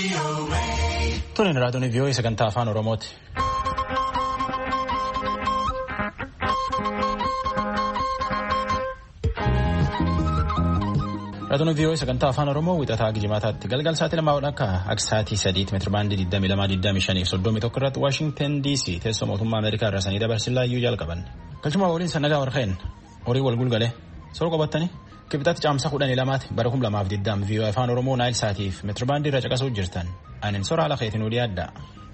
Tuni raadiyoon VOA sagantaa afaan Oromooti. Raadiyoon VOA sagantaa afaan Oromoo wixataa Gijimaataatti galgal sa'aatii lamaa akka sa'aatii 3 meetira baandii 22-25 irratti Washington DC teessoo mootummaa Ameerikaa irraa sanii dabarsinaa iyyuu jalqaban. Galchuma waliin sannagaa warqeen horii wal gulgalee soo qabattanii kibxatti caamsa 12 bara 2020 VOA afaan Oromoo Naayil Saatiif meetira baandii irra caqasuu jirtan. Anin soraa ala keetiin odii adda.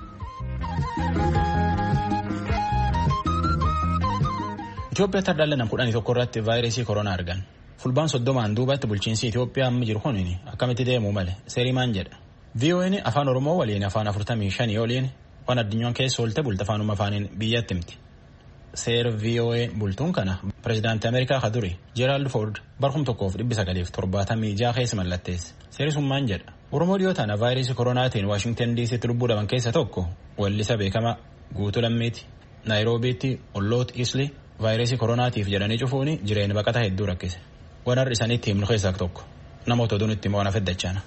Itoophiyaatti hardaallee 11 irratti vaayirasii koronaa argan. Fulbaan 30 duubatti bulchiinsi Itoophiyaa amma jiru kun akkamitti deemuu male seerii maan jedha. VOA'n afaan Oromoo waliin afaan 45 waliin waan addunyaan keessa oolte bulta afaanuma afaaniin biyyatti himti. Seera VOA bultuun kana pireezidaantii Ameerikaa ka duri Jeeraald Foord barkum 1976 keessa mallatteesse. Seerri sun maan jedha. Oromoo dhiyootaan vaayirasii koronaatiin Washington DC'tti lubbuu dhaban keessa tokko wallisa beekamaa Guutuu Lammiiti. Naayiroobiitti olloota Isli vaayirasii koronaatiif jedhanii cufuun jireenya baqataa hedduu rakkise. Waan har'a isaaniitti himnu keessaa tokko namoota oduun itti mo'ana feddachaana.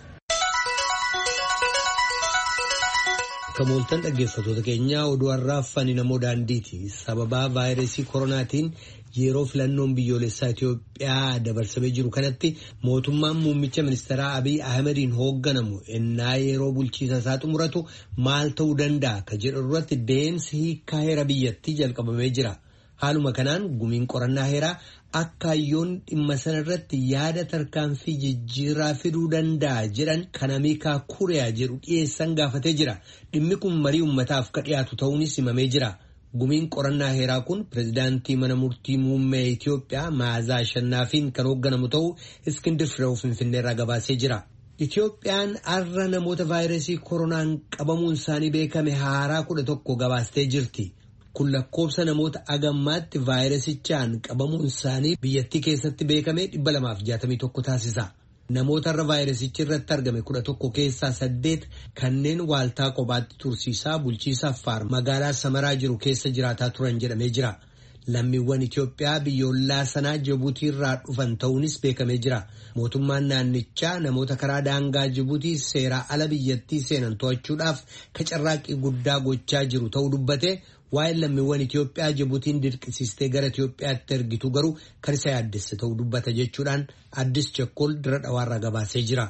Kamooltan dhaggeeffatoota keenyaa oduu har'aaf fani namoo daandiiti. Sababaa vaayirasii koronaatiin yeroo filannoon biyyoolessaa Itoophiyaa dabarsamee jiru kanatti mootummaan muummicha ministeeraa Abiy Ahmediin hoogganamu ennaa yeroo bulchiisa isaa xumuratu maal ta'uu danda'a ka jedhu irratti deemsi hiikkaa heera biyyattii jalqabamee jira. Haaluma kanaan gumiin qorannaa heeraa akka hayyoon dhimma sana irratti yaada tarkaanfii jijjiirraa fiduu danda'a jedhan kan Ameerikaa Kuriyaa jedhu dhiyeessan gaafatee jira. Dhimmi kun marii uummataaf ka dhiyaatu ta'uunis himamee jira. Gumiin qorannaa heeraa kun pireezidaantii mana murtii muummee Itoophiyaa Maazaa Ashannaafiin kan hoogganamu ta'uu Iskindir Fireew Finfinneerraa gabaasee jira. Itoophiyaan har'a namoota vaayirasii koronaan qabamuun isaanii beekame haaraa 11 gabaastee jirti. Kun lakkoobsa namoota agammaatti vaayirasichaan qabamuun isaanii biyyattii keessatti beekame 261 taasisa. Namoota irra vaayirasichi irratti argame 11 keessaa 8 kanneen waaltaa kophaatti tursiisaa bulchiisa Affaar magaalaa Samaraa jiru keessa jiraataa turan jedhamee jira. Lammiiwwan Itoophiyaa biyyoolaa sanaa Jibuutii irraa dhufan ta'uunis beekamee jira. Mootummaan naannichaa namoota karaa daangaa Jibuutii seeraa ala biyyattii seenan to'achuudhaaf carraaqqii guddaa gochaa jiru ta'uu dubbate. Waa'ee lammiiwwan Itoophiyaa Jibuutiin dirqisiistee gara Itoophiyaatti ergitu garuu kan isa yaaddesse ta'uu dubbata jechuudhaan Addis Chakkol dira dhawaarraa gabaasee jira.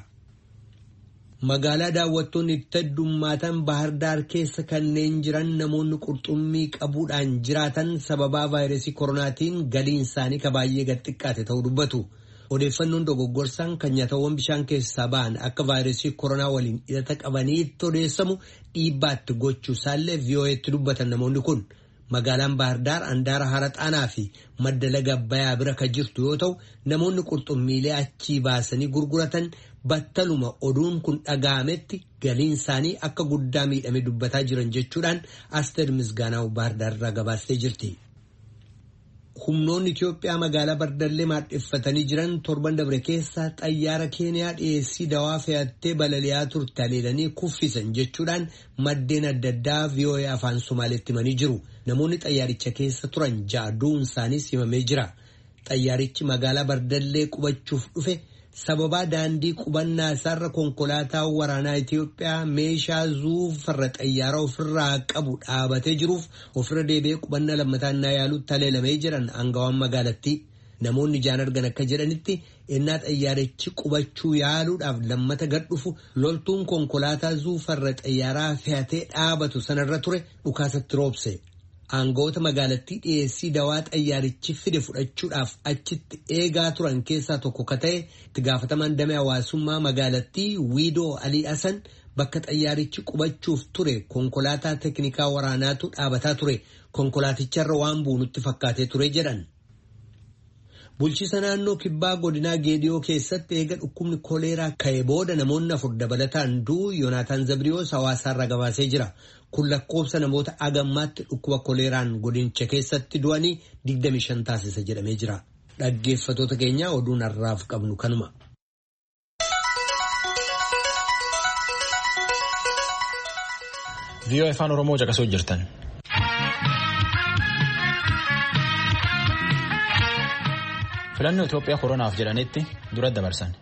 Magaalaa daawwattoonni itti heddummaatan Baahirdaar keessa kanneen jiran namoonni qurxummii qabuudhaan jiraatan sababaa vaayirasii koronaatiin galiin isaanii ka baay'ee gad xiqqaate ta'uu dubbatu. Odeeffannoon dogoggorsaan kan nyaatawwan bishaan keessaa ba'an akka vaayirasii koronaa waliin hidhata qabaniitti odeessamu dhiibbaatti gochuu isaallee VOA'tti dubbatan namoonni kun. Magaalaan Baahirdaar handaara Haraxaanaa fi madda laga Abbayyaa bira kan jirtu yoo ta'u namoonni qurxummiilee achii baasanii gurguratan battaluma oduun kun dhaga'ametti galiin isaanii akka guddaa miidhame dubbataa jiran jechuudhaan Asteer Misgaanaaw Baahirdaar irraa gabaastee jirti. Humnoonni Itoophiyaa magaalaa Bardallee maadheffatanii jiran torban dabre keessa xayyaara Keeniyaa dhiyeessii dawaa fe'attee balali'aa turte haleelanii kuffisan jechuudhaan maddeen adda addaa VOA afaan Somaaleetti himanii jiru. Namoonni xayyaaricha keessa turan 6 du'uun isaaniis himamee jira. Xayyaarichi magaalaa Bardallee qubachuuf dhufe sababaa daandii qubannaa isaarra konkolaataa waraanaa Itoophiyaa meeshaa zuufarra xayyaara ofirraa qabu dhaabatee jiruuf ofirra deebi'ee qubannaa lammataan yaaluutti haleelamee jiran aangawaan magaalattii. Namoonni ijaan argan akka jedhanitti ennaa xayyaarichi qubachuu yaaluudhaaf lammata gad dhufu loltuun konkolaataa zuufarra xayyaaraa fe'atee dhaabatu sanarra ture dhukaasatti roobse. Aangawoota magaalattii dhiyeessii dawaa xayyaarichi fide fudhachuudhaaf achitti eegaa turan keessaa tokko ka ta'e itti gaafatamaan damee hawaasummaa magaalattii Wiidoo Alii Hasan bakka xayyaarichi qubachuuf ture konkolaataa teknikaa waraanaatu dhaabataa ture konkolaaticharra waan buunutti fakkaatee ture jedhan. Bulchiisa naannoo kibbaa godinaa Geediyoo keessatti eega dhukkubni koleeraa ka'ee booda namoonni 4 dabalataan du'uu Yoonaataan Zabriyoos hawaasaarra gabaasee jira. Kun lakkoobsa namoota agammaatti dhukkuba koleeraan godinicha keessatti du'anii 25 taasisa jedhamee jira. Dhaggeeffatoota keenyaa oduun har'aaf qabnu kanuma. VOA afaan Oromoo caqasuu jirtan. Filannoo Itoophiyaa koronaaf jedhanitti dura dabarsan.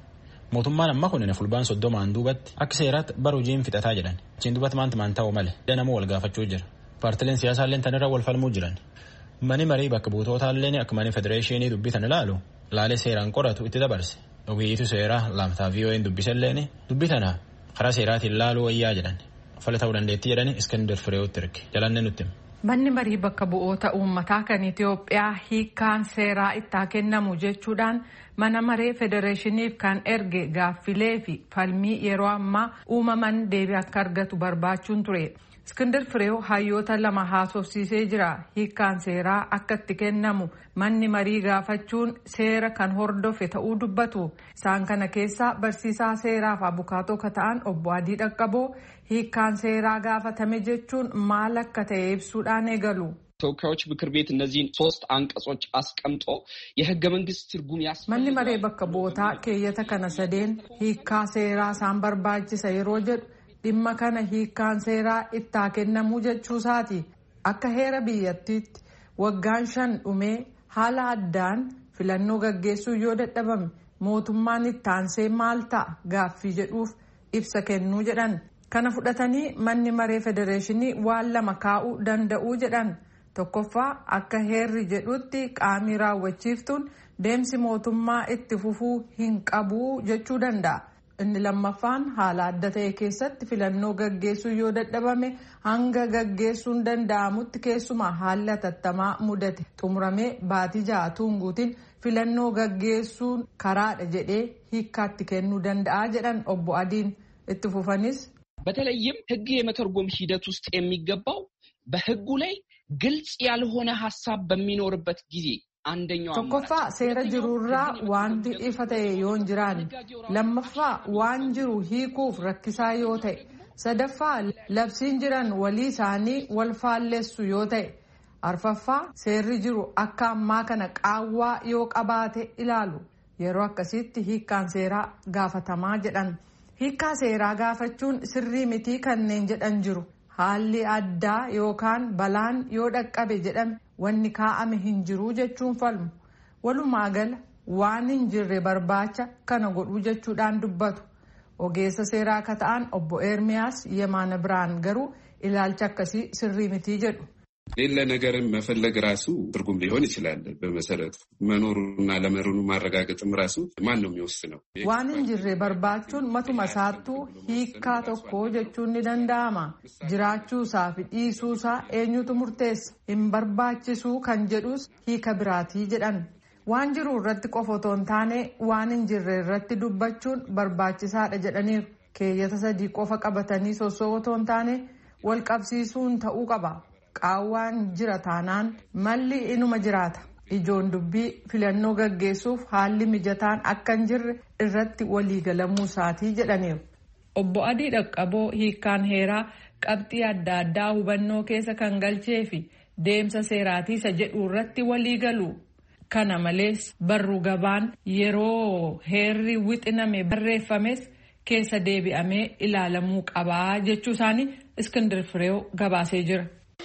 mootummaan amma kun fulbaan 30 duubatti akka seeraatti bara hojiin fixataa jedhan achiin duubatti maan ta'uu malee danamuu wal gaafachuu jira paartileen siyaasaallee tanirra wal falmuu jiran mani marii bakka buutotaallee akka mani federeeshinii dubbitan ilaalu laalee seeraan qoratu itti dabarse ogeeyyitu seeraa laamtaa VOA'n dubbisalleen dubbitana karaa seeraatiin laaluu wayyaa jedhan fala ta'uu dandeettii jedhani Iskandar Fireewutti erge jalannee nutti. Manni marii bakka bu'oota uummataa kan Itoophiyaa hiikkaan seeraa itti kennamu jechuudhaan mana maree federeeshiniif kan erge gaaffilee fi falmii yeroo ammaa uumaman deebii akka argatu barbaachuun ture. Iskandar Fireew hayyoota lama haasofsiisee jira. Hiikkaan seeraa akka itti kennamu manni marii gaafachuun seera kan hordofe ta'uu dubbatu. Isaan kana keessaa barsiisaa seeraaf abukaatoo kan ta'an obbo Adii Dhaqqaboo hiikkaan seeraa gaafatame jechuun maal akka ta'e ibsuudhaan eegalu. ተወካዮች ምክር ቤት እነዚህን 3 አንቀጾች አስቀምጦ የህገ መንግስት ትርጉም ያስፈልጋል manni maree bakka bu'ootaa keeyyata kana sadeen hiikkaa seeraa isaan barbaachisa yeroo jedhu dhimma kana hiikkaan seeraa itti kennamu jechuusaati. Akka heera biyyattiitti waggaan 5 dhumee haala addaan filannoo gaggeessuu yoo dadhabame mootummaan itti aansee maal ta'a gaaffii jedhuuf ibsa kennuu jedhan. Kana fudhatanii manni maree federeeshinii waan lama kaa'uu danda'uu jedhan. Tokkoffaa akka heerri jedhutti qaamni raawwachiiftuun deemsi mootummaa itti fufuu hin qabu jechuu danda'a. Inni lammaffaan haala adda ta'e keessatti filannoo gaggeessuu yoo dadhabame hanga gaggeessuun danda'amutti keessumaa haalli hatattamaa mudate xumuramee baatii 6 tuunguutiin filannoo gaggeessuun karaadha jedhee hiikkaatti kennuu danda'a jedhan obbo Adiin itti fufanis. በተለይም ህግ የመተርጎም ሂደት ውስጥ የሚገባው በህጉ ላይ ግልጽ ያልሆነ ሐሳብ በሚኖርበት ጊዜ አንደኛው tokkoffaa seera jirurraa wanti ifa ta'e yoo jiraan lammaffaa waan jiru hiikuuf rakkisaa yoo ta'e sadaffaa labsiin jiran walii isaanii wal faalleessu yoo ta'e arfaffaa seerri jiru akka ammaa kana qaawwaa yoo qabaate ilaalu yeroo akkasitti hiikkaan seeraa gaafatamaa jedhan. Hiikkaa seeraa gaafachuun sirrii mitii kanneen jedhan jiru. Haalli addaa yookaan balaan yoo dhaqqabe jedhame wanni kaa'ame hin jiru jechuun falmu. Walumaa gala waan hin jirre barbaacha kana godhuu jechuudhaan dubbatu. Ogeessa seeraa akka ta'an obbo Ermiyaas Yemaana Biraan garuu ilaalcha akkasii sirrii mitii jedhu. ሌላ ነገርን መፈለግ ራሱ ትርጉም ሊሆን ይችላል። በመሰረቱ መኖሩና ለመኖሩ ማረጋገጥም ራሱ ማን ነው የሚወስነው? waan hin jirre barbaachuun matuma isaattuu hiikkaa tokko jechuun ni danda'ama. jiraachuusaa fi dhiisuusaa eenyutu murteessa? hin barbaachisuu kan jedhus hiika biraatii jedhan. waan jiru irratti qofa otoo hin taane waan hin jirre irratti dubbachuun barbaachisaadha jedhaniiru. keeyyata 3 qofa qabatanii sosoo otoo hin taane wal qabsiisuun ta'uu qaba. qaawwaan jira taanaan malli inuma jiraata. ijoon dubbii filannoo gaggeessuuf haalli mijataan akka hin jirre irratti waliigalamuu isaatii jedhaniiru. Obbo Adii Dhaqqaboo hiikkaan heeraa qabxii adda addaa hubannoo keessa kan galchee fi deemsa seeraatiisa jedhu irratti waliigalu. Kana malees barru gabaan yeroo heerri wixiname barreeffames keessa deebi'amee ilaalamuu qabaa jechuu isaanii Iskandar Fireew gabaasee jira.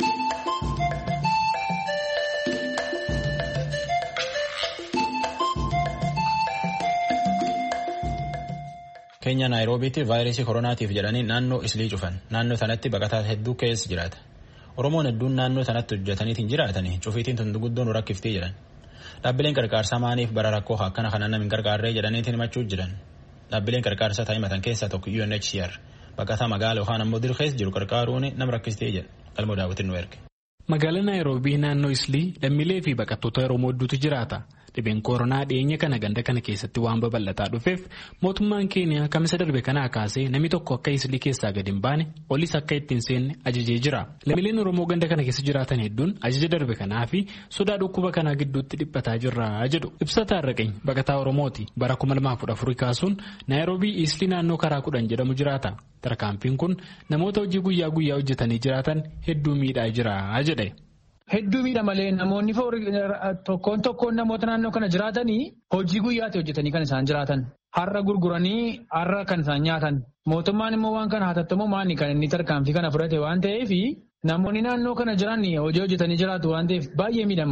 Keenya Naayiroobiitti vaayirasii koronaatiif jedhanii naannoo islii cufan. Naannoo sanatti baqataa hedduu keessa jiraata. Oromoon hedduun naannoo sanatti hojjetaniitiin jiraatanii cufiitiin tunduguddoon rakkiftee jedhan. Dhaabbileen qarqaarsaa maaniif bara rakkoo akkana kana nama hin gargaarree jedhaniitiin himachuu jiran. Dhaabbileen qarqaarsaa taa'imatan keessaa tokko UNHCR baqataa magaala yookaan ammoo dirqees jiru qarqaaruun nama rakkistee jedha. Qalmoo daawwitiin nu erge. Magaalaa Naayiroobii naannoo islii lammiilee fi baqattoota Oromoo hedduutu jiraata. Dhibeen koronaa dhiyeenya kana ganda kana keessatti waan babal'ataa dhufeef mootummaan keenya kamisa darbe kanaa kaasee namni tokko akka islii keessaa gadi hin baane olis akka ittiin seenne ajajee jira. Lammiileen Oromoo ganda kana keessa jiraatan hedduun ajaja darbe kanaa fi sodaa dhukkuba kanaa gidduutti dhiphataa jirra jedhu. Ibsataa Arraqany baqataa Oromooti bara 2014 kaasuun Naayiroobii islii naannoo karaa 10 jedhamu jiraata. Tarkaanfiin kun namoota hojii guyyaa guyyaa hojjetanii jiraatan hedduu miidhaa jira jedhe. Hedduu miidha malee namoonni tokkoon namoota naannoo kana jiraatanii hojii guyyaatti hojjetanii kan isaan jiraatan. Har'a gurguranii har'a kan isaan nyaatan. Mootummaan immoo waan kana hatattamoo maani kan inni tarkaanfii kana fudhate waan ta'eef namoonni naannoo kana jiran hojii hojjetanii jiraatu waan ta'eef baay'ee miidhamaniiru.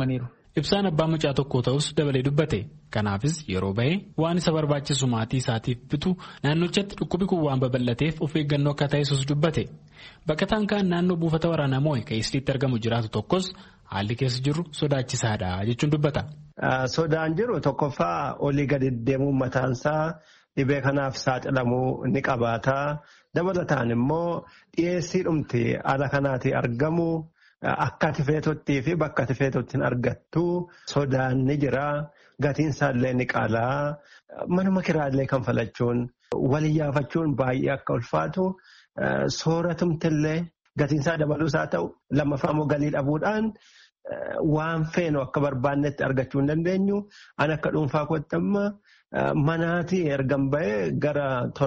Ibsaan abbaa mucaa tokkoo ta'us dabalee dubbate. Kanaafis yeroo bahee waan isa barbaachisu maatii isaatiif bitu naannochatti dhukkubi kun waan babal'ateef of eeggannoo akka taasisus dubbate. Baqataan kaan naannoo buufata waraanaa Moo'ee kan Isliitti argamu jiraatu tokkos haalli keessa jiru sodaachisaadha jechuun dubbata. Sodaan jiru tokkoffaa olii gadi deemuun mataansaa dhibee kanaaf saaxilamuu ni qabaata. Dabalataan immoo dhiyeessii dhumti ala kanaati argamu akka ati feetottii fi bakka ati feetotti hin argattu sodaan ni jira. Gatiin isaallee ni qaalaa. Manuma kiraallee kan falachuun walii yaafachuun baay'ee akka ulfaatu sooratumtillee gatiin isaa dabaluus haa ta'u lammaffaa immoo galii dhabuudhaan waan feenu akka barbaannetti argachuu hin dandeenyu. Ani akka dhuunfaa kootti amma manaatii ergan bahee gara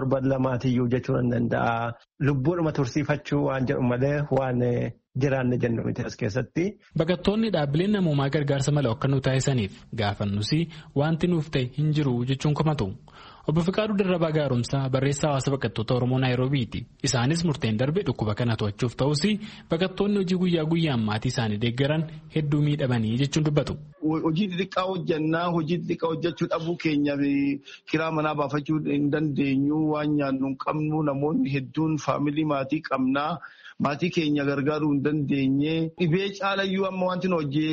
7-2 jechuu hin danda'a. Lubbuudhuma tursiifachuu waan jedhu malee waan jiraanne jennu miti as keessatti. Baqattoonni dhaabbileen namoomaa gargaarsa mala akka nu taasisaniif gaafannus wanti nuuf ta'e hin jiru jechuun komatu. Obbo Fiqaaduu Dirrabaa Gaaromsaa barreessaa hawaasa baqattoota Oromoo Naayiroobiiti. Isaanis murteen darbe dhukkuba kana to'achuuf ta'us baqattoonni hojii guyyaa guyyaan maatii isaanii deeggaran hedduu miidhamanii jechuun dubbatu. Hojii xixiqqaa hojjannaa hojii xixiqqaa hojjechuu dhabuu keenyaaf kiraa manaa baafachuu hin dandeenyu waan nyaannu hin qabnu namoonni hedduun faamilii maatii qabnaa. Maatii keenya gargaaruu hin dandeenye dhibee caalayyuu amma wanti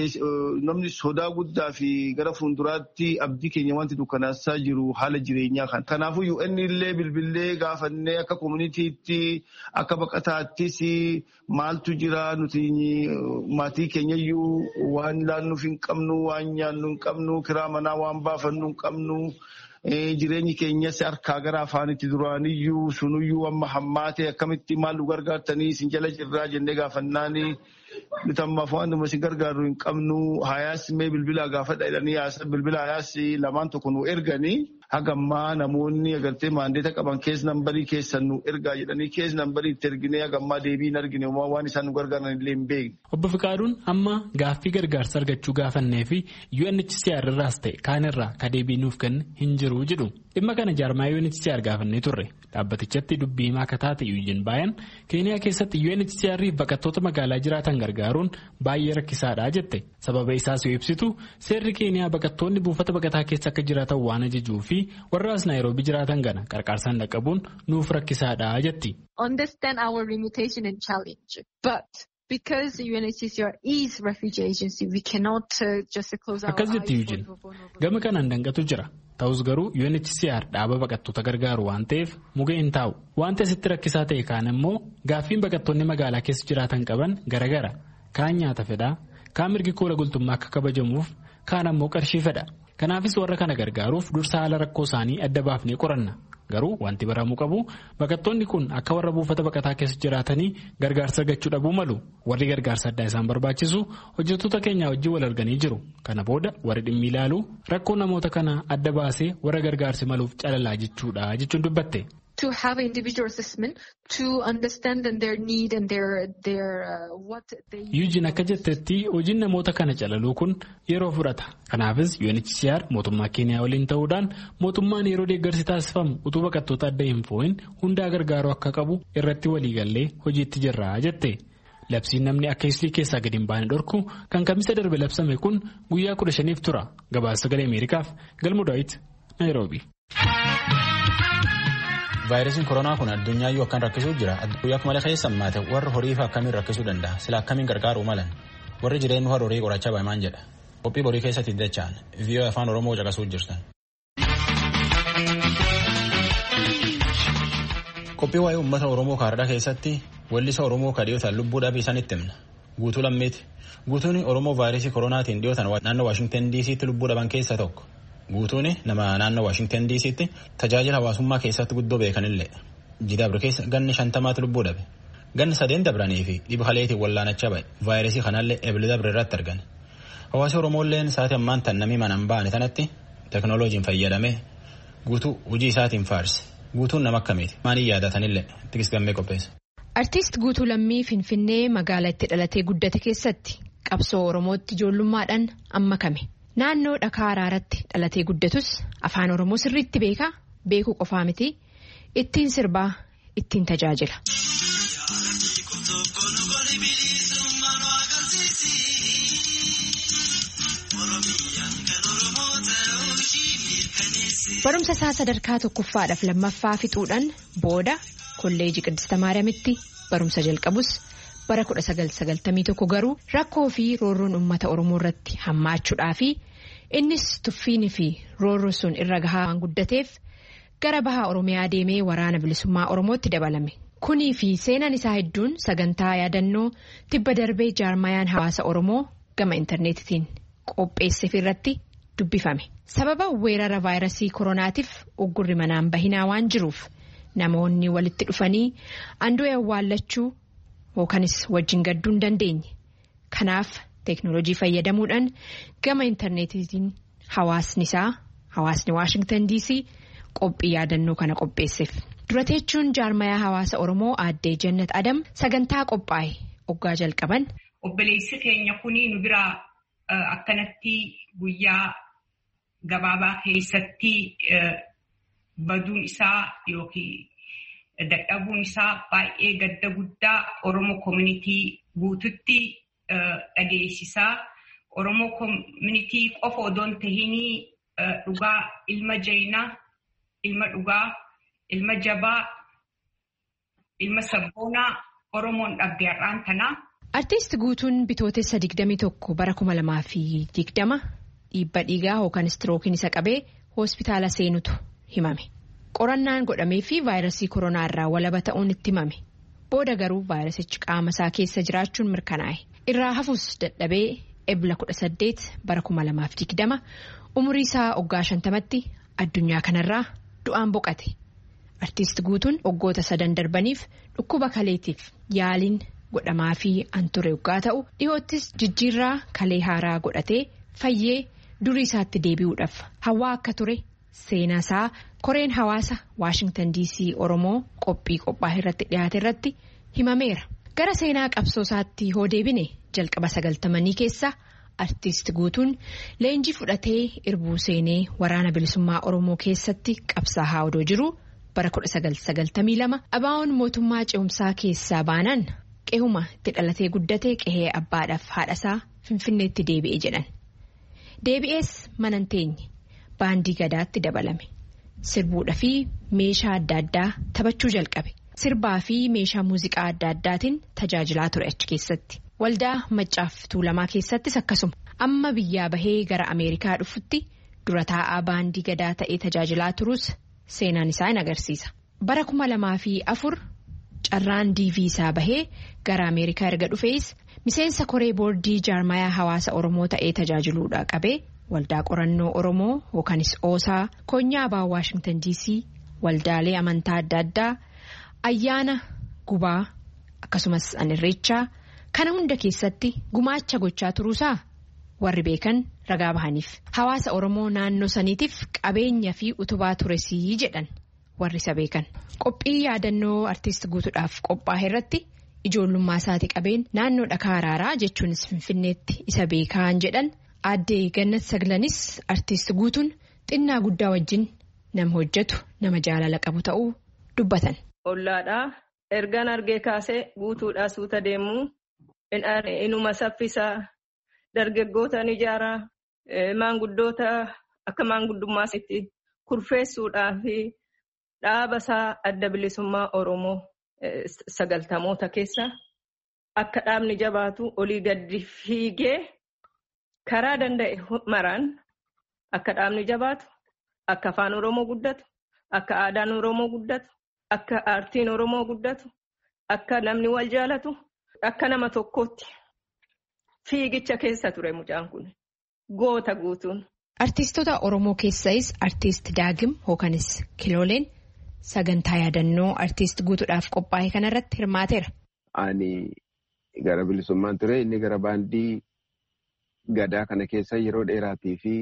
namni sodaa guddaa fi gara fuulduraatti abdii keenya wanti dukkanaasaa jiru haala jireenyaa kan. Kanaafuu UN illee bilbilee gaafannee akka koominiitiitti akka baqataattis maaltu jira nuti maatii keenyayyuu waan ilaalluuf hin qabnu waan nyaannu hin qabnu kiraa manaa waan baafannu hin qabnu. Jireenyi keenyas harkaa gara afaanitti duraaniyyuu sunuyyuu amma hammaate akkamitti maal nu gargaartanii isin jala jirraa jennee gaafannaani nuti ammaaf waan nu isin gargaaru hin qabnu hayaas mee bilbila gaafadha jedhanii bilbila hayaas lamaan tokko nu erganii hagammaa namoonni agartee maandeeta qaban kees nambarii keessan nu ergaa jedhanii kees nambarii itti erginee hagammaa deebii hin argine waan isaan nu gargaaran illee hin beekne. Obbo Fiqaaduun amma gaaffii gargaarsa argachuu gaafannee fi UNHCR irraas ta'e kaanirraa ka deebii nuuf kennu hin jiru jedhu. Dhimma kana jaarmaa UNHCR gaafannee turre. Dhaabbatichatti dubbii himaa akka taate Eugene Bayan Keeniyaa keessatti UNHCR baqattoota magaalaa jiraatan gargaaruun baay'ee rakkisaadha jette. Sababa isaas yoo ibsitu seerri Keeniyaa baqattoonni buufata baqataa keessa akka jiraatan waan ajajuu fi warra as Naayiroobii jiraatan gana qarqaarsaan dhaqqabuun nuuf rakkisaadha jetti. Understand our limitation and challenge, but because UNHCR is refugee agency, we cannot just close our eyes. Akkas jetti Eugene. Gama kanaan danqatu jira. Ta'us garuu UNHCR dhaaba baqattoota gargaaru waan ta'eef mugee hin taa'u. Wanti asitti rakkisaa ta'e kaan immoo gaaffiin baqattoonni magaalaa keessa jiraatan qaban garagara. Kaan nyaata fedhaa, kaan mirgi koola gultummaa akka kabajamuuf, kaan ammoo qarshii fedha. Kanaafis warra kana gargaaruuf dursa haala rakkoo isaanii adda baafnee qoranna. Garuu wanti baramuu qabu baqattoonni kun akka warra buufata baqataa keessa jiraatanii gargaarsa argachuu dhabuu malu. Warri gargaarsa addaa isaan barbaachisu hojjettoota keenya wajjin wal arganii jiru. Kana booda warri dhimmi ilaalu rakkoo namoota kana adda baasee warra gargaarsi maluuf calalaa jechuudha jechuun dubbatte. To have an individual assessment to understand their need and their what they. Eugene akka jettetti hojiin namoota kana calaluu kun yeroo fudhata. Kanaafis UNHCR mootummaa Keeniyaa waliin ta'uudhaan mootummaan yeroo deeggarsi taasifamu utuu baqattoota adda hin foo'in hundaa gargaaruu akka qabu irratti waliigallee hojiitti jirra jette. Labsiin namni akka Islii keessaa gadi hin baane dhorku kan kamisa darbe labsame kun guyyaa 15f tura. Gabaasa Sagalee Ameerikaaf Galmuu Daawit Naayiroobii. Vaayirasiin koronaa kun addunyaa akkan rakkisuu jira. Guyyaa kuma malee keessa ammaate warra horii fi akkamiin rakkisuu danda'a? Sila akkamiin gargaaruu malan? Warri jireenya warra horii qorachaa baamaan jedha. Qophii borii keessatti dachaan VOA afaan Oromoo caqasuu jirtan. Qophii waa'ee uummata Oromoo kaardaa keessatti weellisa Oromoo kadhiyootaan lubbuu dhabii isanitti himna. Guutuu lammeeti. Guutuun Oromoo vaayirasii koronaatiin dhiyootan naannoo Waashingtan DC'tti lubbuu dhaban keessaa tokko. Guutuun nama naannoo Waashingtan DC'tti tajaajila hawaasummaa keessatti guddoo beekanillee. Jidaabri keessa ganni 50 lubbuu dhabe. Ganni 3 dabranii fi dhiba haleetiin wallaanachaa ba'e. Vaayirasii kanallee eebila dabre irratti argan. Hawaasi Oromoolleen sa'aatii ammaan tan namii manaan baane tanatti teknooloojiin fayyadamee guutuu hojii isaatiin faarse. Guutuun nama akkamiiti? Maanii yaadatanillee Tigist Gammee qopheessa. Artiist Guutuu Lammii Finfinnee magaalaa itti dhalatee guddate keessatti qabsoo Oromootti ijoollummaadhaan amma kame. Naannoo dhakaa araaratti dhalatee guddatus afaan Oromoo sirriitti beekaa beekuu qofaa miti ittiin sirbaa ittiin tajaajila. Barumsa isaa sadarkaa tokkoffaadhaaf lammaffaa fixuudhaan booda kolleejii Qiddista Maariyaamitti barumsa jalqabus bara 1991 garuu rakkoo fi roorroon uummata Oromoo irratti hammaachuudhaa fi innis tuffiinii fi roorroo sun irra gahaa waan guddateef gara bahaa Oromiyaa deemee waraana bilisummaa Oromootti dabalame. Kunii fi seenaan isaa hedduun sagantaa yaadannoo tibba darbee jaarmayaan hawaasa Oromoo gama intarneetitiin qopheesseef irratti dubbifame. Sababa weerara vaayirasii koronaatiif uggurri manaan bahinaa waan jiruuf namoonni walitti dhufanii andu'e awwaallachuu yookanis wajjin gadduu hin dandeenye. Kanaaf teeknooloojii fayyadamuudhaan gama intarneetitiin hawaasni Waashingtan DC qophii yaadannoo kana qopheesseef. Durateechuun jaarmayaa hawaasa Oromoo aaddee Jannat Adam sagantaa qophaa'e oggaa jalqaban. Obboleessi keenya kuni nu biraa akkanatti guyyaa gabaabaa keessatti baduun isaa yookiin dadhabuun isaa baay'ee gadda guddaa Oromoo koominitii guututti dhageessisaa. Oromoo koominitii qofa odoon tahinii dhugaa ilma jeenaa, ilma dhugaa, ilma jabaa, ilma sabboonaa Oromoon dhabde har'aan tanaa. Artiist Guutuun bitootessa 21 bara 2020 dhiibba dhiigaa yookaan istirookiin isa qabee hospitaala seenutu himame. Qorannaan godhamee fi vaayirasii koronaa irraa walaba ta'uun itti himame. Booda garuu vaayirasichi qaama isaa keessa jiraachuun mirkanaa'e. Irraa hafuus dadhabee ebla 18 bara 2020 umurii isaa waggaa 50tti addunyaa kanarraa du'aan boqate. Artiist Guutuun waggoota 3 darbaniif dhukkuba kaleetiif yaaliin godhamaa fi anture waggaa ta'u dhiyoottis jijjiirraa kalee haaraa godhatee fayyee durii isaatti deebi'uudhaaf hawaa akka ture seenaa isaa koreen hawaasa Waashingtan DC Oromoo qophaa'e irratti dhiyaate irratti himameera. Gara seenaa qabsoo isaatti hoo deebine jalqaba 90 keessa Artiist Guutuun leenjii fudhatee irbuu seenee waraana bilisummaa Oromoo keessatti qabsaa'aa odoo jiru bara 1992 abaa'oon mootummaa ce'umsaa keessaa baanaan qe'uma itti dhalatee guddatee qe'ee abbaadhaaf haadhasaa Finfinneetti deebi'e jedhan. Deebi'ees manan teenye baandii gadaatti dabalame. Sirbuudha fi meeshaa adda addaa taphachuu jalqabe. Sirbaa fi meeshaa muuziqaa adda addaatiin tajaajilaa ture achi keessatti. Waldaa Maccaaf Tuulamaa keessattis akkasuma. Amma biyyaa bahee gara Ameerikaa dhufutti dura taa'aa baandii gadaa ta'ee tajaajilaa turus seenaan isaa in agarsiisa. Bara 2004 carraan DV isaa bahee gara Ameerikaa erga dhufees miseensa koree boordii jaarmayaa hawaasa Oromoo ta'ee tajaajiluudha qabee waldaa qorannoo Oromoo yookanis oosaa konyaa abaa Waashingtan DC waldaalee amantaa adda addaa ayyaana gubaa akkasumas anirreechaa kana hunda keessatti gumaacha gochaa turuusaa warri beekan ragaa bahaniif hawaasa Oromoo naannoo saniitiif qabeenya fi utubaa turesii jedhan warri isa beekan. Qophii yaadannoo artiist Guutuudhaaf qophaa'e irratti ijoollummaa isaati qabeen naannoo dhakaa araaraa jechuunis Finfinneetti isa beekan jedhan aaddee Gannat Saglanis artiist Guutuun xinnaa guddaa wajjin nama hojjetu nama jaalala qabu ta'uu dubbatan. Ollaadhaa ergaan argee kaasee Guutuudhaa suuta deemuu inuma saffisaa dargaggootaan ijaaraa maanguddoota akka maanguddummaatti kurfeessuudhaa fi dhaaba isaa adda bilisummaa Oromoo 90moota keessa akka dhaabni jabaatu olii gadi fiigee karaa danda'e maraan akka dhaabni jabaatu akka afaan Oromoo guddatu akka aadaan Oromoo guddatu akka aartiin Oromoo guddatu akka namni wal jaalatu akka nama tokkootti fiigicha keessa ture mucaan kun goota Guutuun. Artiistota Oromoo keessaayis artiist Daagim yookanis Kilooleen sagantaa yaadannoo artiist Guutuudhaaf qophaa'e kanarratti hirmaateera. Ani gara bilisummaan ture inni gara baandii gadaa kana keessa yeroo dheeraatii fi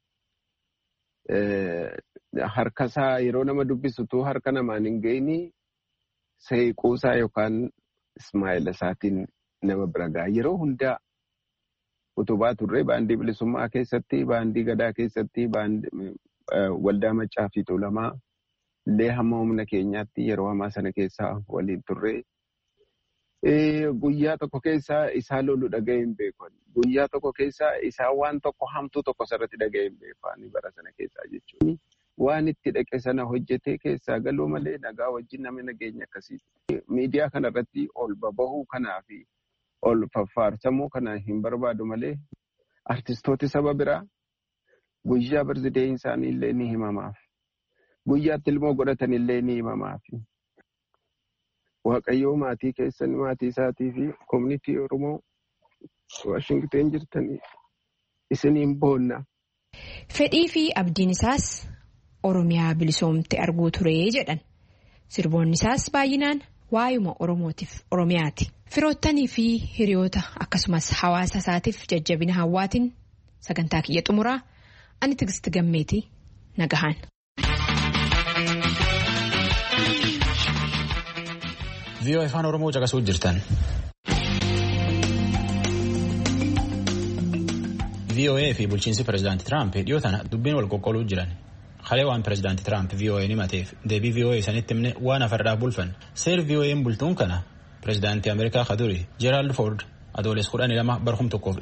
harkasaa yeroo nama dubbisutu harka namaan hin geenye seequusaa yookaan ismaa'ila isaatiin nama bira ga'a. Yeroo hundaa utubaa turre baandii bilisummaa keessatti, baandii gadaa keessatti, waldaa Maccaa fi Tuulamaa illee hamma humna keenyaatti yeroo hamaa sana keessaa waliin turre. Guyyaa tokko keessaa isaa lolu dhaga'ee hin beekan. Guyyaa tokko keessaa isaa waan tokko hamtuu tokko sarratti dhaga'ee hin beekan bara sana keessaa jechuun. Waan itti dhaqe sana hojjetee keessaa galuu malee nagaa wajjin nama nageenya akkasiiti. Miidiyaa kanarratti ol babahuu kanaa fi ol faffaarsamuu kana hin barbaadu malee artistooti saba biraa guyyaa birzideeyin isaanii illee ni himamaaf. Guyyaatti ilmoo godhatan illee ni himamaaf. Waaqayyoo maatii keessan maatii isaatii fi koominitii Oromoo Waashingteen jirtanii isiniin boonna. Fedhii fi abdiin isaas Oromiyaa bilisoomte arguu ture jedhan. Sirboonni isaas baay'inaan waayuma Oromootiif Oromiyaati. Firoottanii fi hiriyoota akkasumas hawaasa isaatiif jajjabina hawaatiin sagantaa kiyya xumuraa ani Tigist Gammeetii nagahaan. VOA afaan Oromoo caqasuu jirtan. VOA fi bulchiinsi pirezidaantii Tiraamp dhiyoo tana dubbiin wal qoqqooluu jiran. Halee waan pirezidaantii Tiraamp VOA himateef deebii VOA sanitti himne waan afarraa bulfan. Seer VOA'n bultuun kana pirezidaantii Ameerikaa kaduri Jeeraald Foord adoolessa 12 bara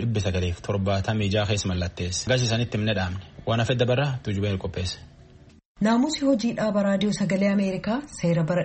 1976 keessa mallatteesse. Gaasii sanitti himne dhaabne waan afedda barraa tujubeen qopheesse. Naamusi hojii dhaaba raadiyoo sagalee Ameerikaa seera bara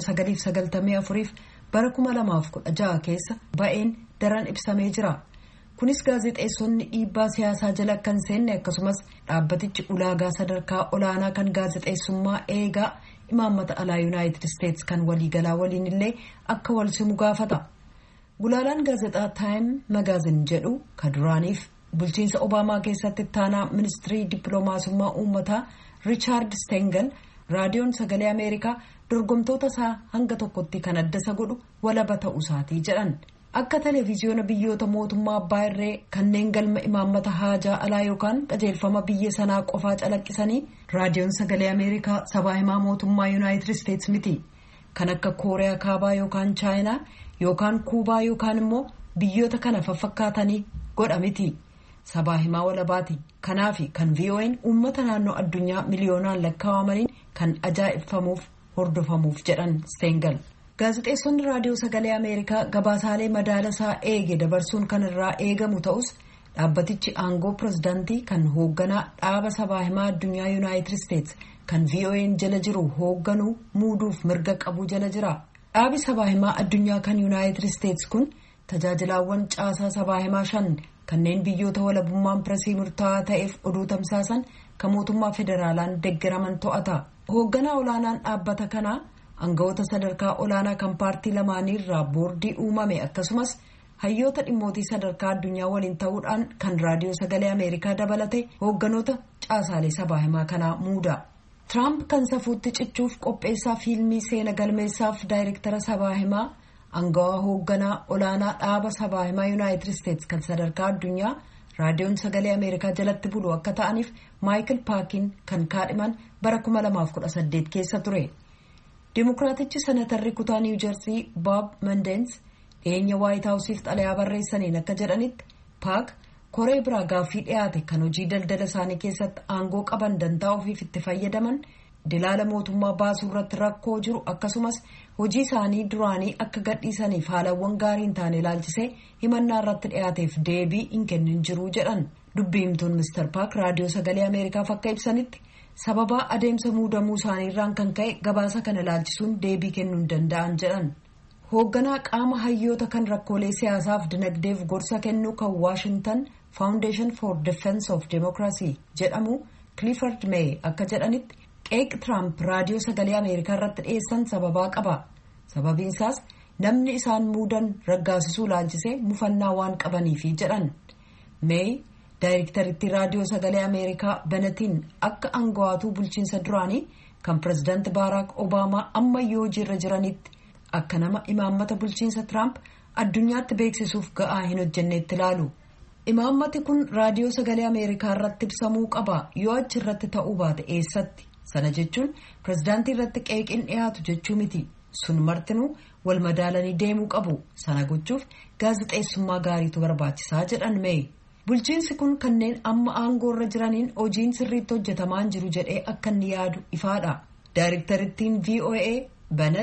1994 bara 2016 keessa ba'een daran ibsamee jira. Kunis gaazexeessonni dhiibbaa siyaasaa jala kan seenne akkasumas dhaabbatichi ulaagaa sadarkaa olaanaa kan gaazexeessummaa eegaa imaammata alaa Yuunaayitid Isteetsi kan waliigalaa waliin illee akka wal simu gaafata. Gulaalaan gaazexaa Taayim Magaazin jedhu kan duraaniif bulchiinsa Obaamaa keessatti ittaanaa ministirii dippiloomaasummaa uummataa Riichaard Stengel raadiyoon sagalee Ameerikaa dorgomtoota isaa hanga tokkotti kan adda isa godhu walaba ta'uu isaatii jedhan. Akka televiziyoona biyyoota mootummaa abbaa irree kanneen galma imaammata haajaa alaa yookaan qajeelfama biyya sanaa qofaa calaqqisanii raadiyoon sagalee Ameerikaa sabaa himaa mootummaa Yuunaayitid Isteetsi miti. Kan akka Kooriyaa Kaabaa yookaan Chaayinaa yookaan Kuubaa yookaan immoo biyyoota kana faffakkaatanii godha miti. Sabaa himaa walabaati. Kanaafi kan VOA'n uummata naannoo addunyaa miliyoonaan lakkaawamaniin kan ajaa'ibfamuuf hordofamuuf jedhan Stengel. Gaazexeessonni raadiyoo sagalee Ameerikaa gabaasaalee madaalasaa eege dabarsuun kan irraa eegamu ta'us dhaabbatichi aangoo pirezidaantii kan hoogganaa dhaaba sabaa himaa addunyaa Yuunaayitid Isteetsi kan VOA'n jala jiru hoogganuu muuduuf mirga qabu jala jira. Dhaabi sabaa himaa addunyaa kan Yuunaayitid Isteetsi kun tajaajilaawwan caasaa sabaa himaa 5 kanneen biyyoota walabummaan pireesii murtaa'aa ta'eef oduu tamsaasan kan mootummaa federaalaan deeggaraman to'ata. Hoogganaa olaanaan dhaabbata kanaa aangawoota sadarkaa olaanaa kan paartii lamaanii irraa boordii uumame akkasumas hayyoota dhimmootii sadarkaa addunyaa waliin ta'uudhaan kan raadiyoo sagalee Ameerikaa dabalate hoogganoota caasaalee sabaa himaa kanaa muuda. Tiraamp kan safuutti cichuuf qopheessaa fiilmii seena galmeessaaf daayirektara sabaa himaa aangawaa hoogganaa olaanaa dhaaba sabaa himaa Yuunaayitid Isteetsi kan sadarkaa addunyaa raadiyoon sagalee Ameerikaa jalatti bulu akka ta'aniif Maayikil Paakin kan kaadhiman bara 2018 keessa ture. Dimokiraatichi senatarri kutaa Niiw Jersii Bob Menendez dhiyeenya Waayit Haawusiif xalayaa barreessaniin akka jedhanitti Paak koree biraa gaaffii dhiyaate kan hojii daldala isaanii keessatti aangoo qaban dantaa ofiif itti fayyadaman dilaala mootummaa baasuu irratti rakkoo jiru akkasumas hojii isaanii duraanii akka gadhiisaniif haalawwan gaarii hin taane ilaalchisee himannaa irratti dhiyaateef deebii hin kennin jiru jedhan. Dubbiimtuun Mr. Paak raadiyoo sagalee Ameerikaaf akka ibsanitti sababaa adeemsa muudamuu isaaniirraan kan ka'e gabaasa kana ilaalchisuun deebii kennuu hin danda'an jedhan. Hoogganaa qaama hayyoota kan rakkoolee siyaasaaf dinagdeef gorsa kennuu kan Washington Foundation for Defense of Democracy jedhamu Clifford May akka jedhanitti qeeq Tiraamp raadiyoo sagalee Ameerikaa irratti dhiyeessan sababaa qaba. Sababiin isaas namni isaan muudan raggaasisuu ilaalchisee mufannaa waan qabaniifi jedhan. May daayirektarittii raadiyoo sagalee Ameerikaa Benetiin akka aangawaatuu bulchiinsa duraanii kan pirezidaanti Baaraak Obaamaa ammayyuu hojiirra jiranitti akka nama imaammata bulchiinsa Tiraamp addunyaatti beeksisuuf ga'aa hin hojjenneetti ilaalu. Imaammati kun raadiyoo sagalee Ameerikaa irratti ibsamuu qaba yoo achi irratti ta'uu baate eessatti. Sana jechuun pirezidaantii irratti qeeqin dhiyaatu jechuu miti. Sun martinuu wal madaalanii deemuu qabu. Sana gochuuf gaazexeessummaa gaariitu barbaachisaa jedhan May. Bulchiinsi kun kanneen amma aangoo irra jiraniin hojiin sirriitti hojjetamaan jiru jedhee akka inni yaadu ifaadha. Daayirektarittiin VOA Bennett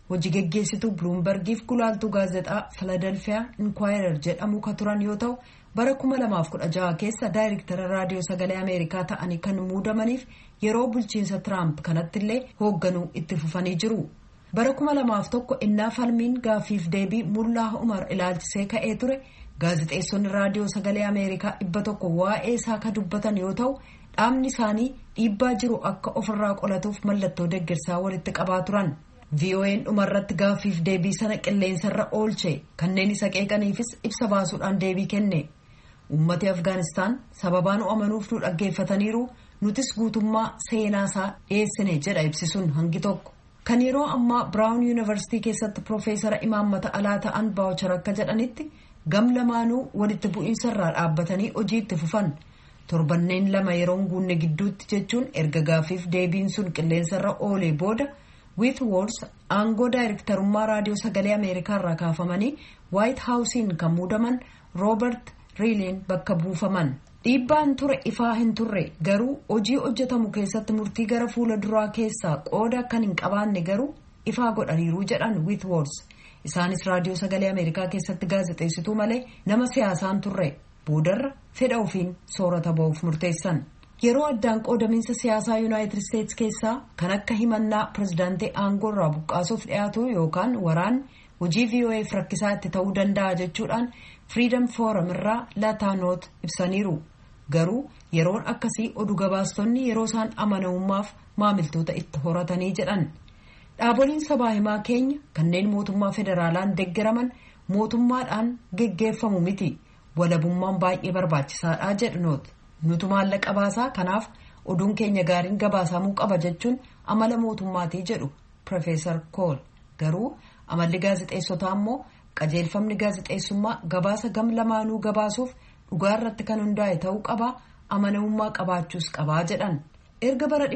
hojii geggeessituu Bloombergiif gulaaltuu gaazexaa Philadelphia Inquirer jedhamu ka turan yoo ta'u bara 2016 keessa daayirektara raadiyoo sagalee Ameerikaa ta'anii kan muudamaniif yeroo bulchiinsa Trump kanattillee hoogganuu itti fufanii jiru. Bara 2001 innaa falmiin gaaffiif deebii Mullaa Umar ilaalchisee ka'ee ture gaazexeessonni raadiyoo sagalee Ameerikaa 100 waa'ee isaa ka dubbatan yoo ta'u dhaabni isaanii dhiibbaa jiru akka ofirraa qolatuuf mallattoo deeggarsaa walitti qabaa turan. VOA'n dhumarratti gaaffiif deebii sana qilleensarra oolche kanneen isa qeeqaniifis ibsa baasuudhaan deebii kenne. Uummati Afgaanistaan sababaan amanuuf nu dhaggeeffataniiru nutis guutummaa seenaasaa dhiyeessine jedha ibsisuun hangi tokko. Kan yeroo ammaa Brown University keessatti Profeesara imaammata alaa ta'an Baawuchar akka jedhanitti gam lamaanuu walitti bu'iinsarraa dhaabbatanii hojii itti fufan. Torbanneen lama yeroon guunne gidduutti jechuun erga gaaffiif deebiin sun qilleensarra oolee booda Whitworth aangoo daayirektarummaa raadiyoo sagalee Ameerikaa irraa kaafamanii White House'n kan muudaman Robert Reilly'n bakka buufaman. Dhiibbaan ture ifaa hin turre garuu hojii hojjetamu keessatti murtii gara fuula duraa keessaa qooda kan hin qabaanne garuu ifaa godhaniiru jedhan Whitworth. Isaanis raadiyoo sagalee Ameerikaa keessatti gaazexeessituu malee nama siyaasaan turre boodarra fedha ofiin soorata ba'uuf murteessan. Yeroo addaan qoodamiinsa siyaasaa Yuunaayitid Isteets keessaa kan akka himannaa pirezidaantii aangoo irraa buqqaasuuf dhiyaatu yookaan waraan hojii VOA'f rakkisaa itti ta'uu danda'a jechuudhaan Freedom Forum irraa Lataanoot ibsaniiru. Garuu yeroon akkasii oduu gabaastonni yeroo isaan amanamummaaf maamiltoota itti horatanii jedhan. Dhaaboliin sabaa himaa keenya kanneen mootummaa federaalaan deeggaraman mootummaadhaan geggeeffamu miti. Walabummaan baay'ee barbaachisaadha jedhu Noot. Nutu maallaqa baasaa kanaaf oduun keenya gaariin gabaasamuu qaba jechuun amala mootummaatii jedhu Profeesar Kool. Garuu amalli gaazexeessotaa immoo qajeelfamni gaazexeessummaa gabaasa gam lamaanuu gabaasuuf dhugaa irratti kan hundaa'e ta'uu qaba amanamummaa qabaachuus qabaa jedhan. Erga bara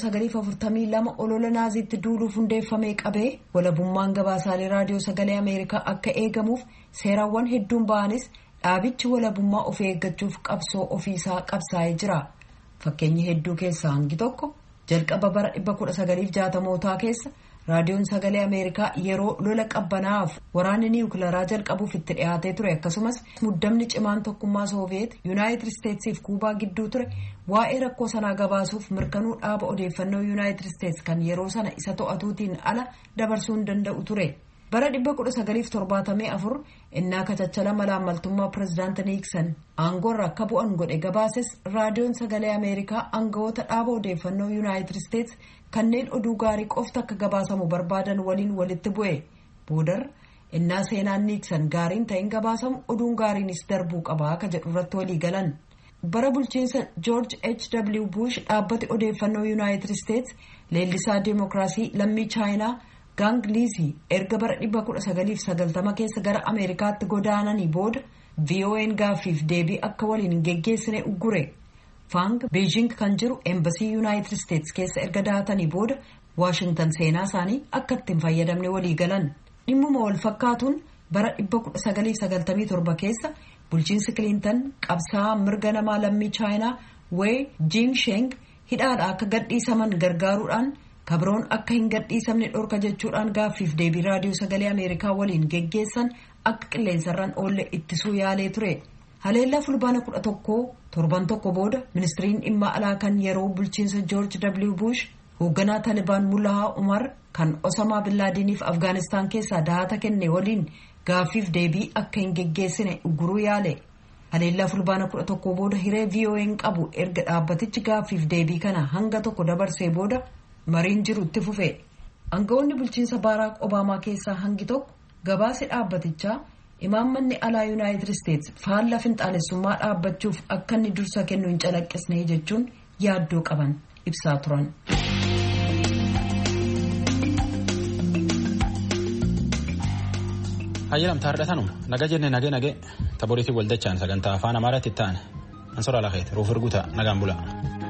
1942 olola naaziitti duuluuf hundeeffamee qabee walabummaan gabaasaalee raadiyoo sagalee Ameerikaa akka eegamuuf seerawwan hedduun ba'anis dhaabichi walabummaa of eeggachuuf qabsoo ofiisaa qabsaa'ee jira. Fakkeenyi hedduu keessaa hangi tokko jalqaba bara 1960mootaa keessa raadiyoon sagalee Ameerikaa yeroo lola qabbanaaf waraanni niwukilaraa jalqabuuf itti dhiyaatee ture akkasumas muddamni cimaan tokkummaa Sooviyeet Yuunaayitid Isteetsiif Kuubaa gidduu ture waa'ee rakkoo sanaa gabaasuuf mirkanuu dhaaba odeeffannoo Yuunaayitid Isteets kan yeroo sana isa to'atuutiin ala dabarsuu hin danda'u ture. Bara 1974 innaa kachachala malaammaltummaa pirezidaantii Niiksan aangoorra akka bu'an godhe gabaases raadiyoon sagalee Ameerikaa aangawoota dhaaba odeeffannoo Yuunaayitid Isteets kanneen oduu gaarii qofti akka gabaasamu barbaadan waliin walitti bu'e. Boodar innaa seenaan Niiksan gaariin ta'in gabaasamu oduun gaariinis darbuu qabaa akka jedhu irratti walii galan. Bara bulchiinsa George H.W. Bush dhaabbati odeeffannoo Yuunaayitid Isteets leellisaa deemokiraasii lammii Chaayinaa Gang Liizii erga bara 1990 keessa gara Ameerikaatti godaananii booda VOA'n gaaffiif deebii akka waliin hin geggeessine uggure. Fang Beijing kan jiru Embassy United States keessa erga daatanii booda Washington seenaa isaanii akka ittiin fayyadamne walii galan. Dhimmuma wal fakkaatuun bara 1997 keessa bulchiinsi Clinton qabsaa'aa mirga namaa lammii Chaayinaa Wei Jingsheng hidhaadhaa akka gadhiisaman gargaaruudhaan kabroon akka hin gadhiisamne dhorka jechuudhaan gaaffiif deebii raadiyoo sagalee Ameerikaa waliin geggeessan akka qilleensarraan oolle ittisuu yaalee ture. Haleellaa fulbaana 11 torban tokko booda ministiriin dhimma alaa kan yeroo bulchiinsa George W. Bush hoogganaa Taliban Mullah Umar kan Osama Bin Laadeniif Afgaanistaan keessaa dahata kenne waliin gaaffiif deebii akka hin geggeessine ugguruu yaale. Haleellaa fulbaana 11 booda hiree VOA'n qabu erga dhaabbatichi gaaffiif deebii kana hanga tokko dabarsee booda mariin jiru itti fufe. Aangawoonni bulchiinsa Barack Obaamaa keessaa hangi tokko gabaasa dhaabbatichaa imaammanni alaa Yuunaayitid Isteets faallaa finxaalessummaa dhaabbachuuf akka inni dursa kennu hin calaqqisne jechuun yaaddoo qaban ibsaa turan. Hayyalamtaa hardhatanuma naga jenne nagee taboriitii waldachaan sagantaa afaan Amaaraatti itti aane ansora lakeeti ruuf erguuta nagaan bula.